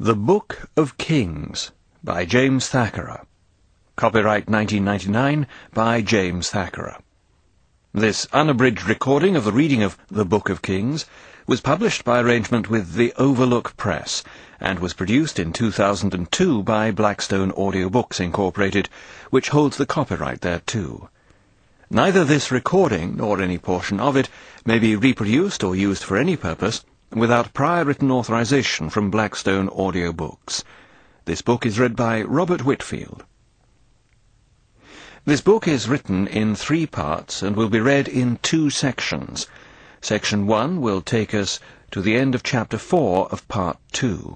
The Book of Kings by James Thackeray. Copyright 1999 by James Thackeray. This unabridged recording of the reading of The Book of Kings was published by arrangement with the Overlook Press and was produced in 2002 by Blackstone Audiobooks Incorporated, which holds the copyright thereto. Neither this recording nor any portion of it may be reproduced or used for any purpose without prior written authorization from Blackstone Audiobooks. This book is read by Robert Whitfield. This book is written in 3 parts and will be read in 2 sections. Section 1 will take us to the end of Chapter 4 of Part 2.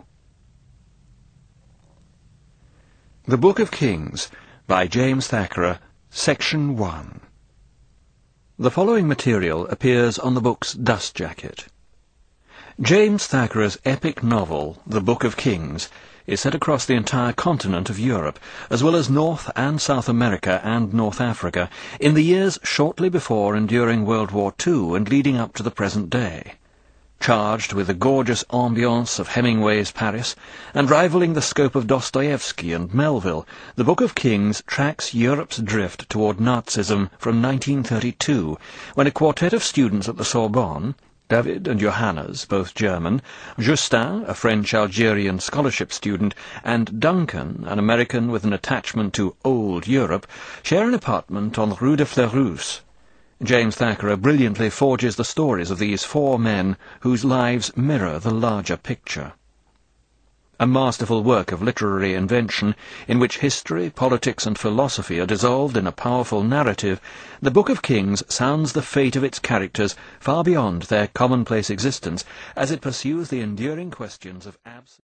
The Book of Kings by James Thackeray, Section 1. The following material appears on the book's dust jacket. James Thackeray's epic novel, The Book of Kings, is set across the entire continent of Europe, as well as North and South America and North Africa, in the years shortly before and during World War II and leading up to the present day. Charged with the gorgeous ambiance of Hemingway's Paris, and rivaling the scope of Dostoevsky and Melville, The Book of Kings tracks Europe's drift toward Nazism from 1932, when a quartet of students at the Sorbonne, David and Johannes, both German, Justin, a French-Algerian scholarship student, and Duncan, an American with an attachment to old Europe, share an apartment on the Rue de Fleurus. James Thackeray brilliantly forges the stories of these 4 men whose lives mirror the larger picture. A masterful work of literary invention, in which history, politics, and philosophy are dissolved in a powerful narrative, The Book of Kings sounds the fate of its characters far beyond their commonplace existence, as it pursues the enduring questions of absolute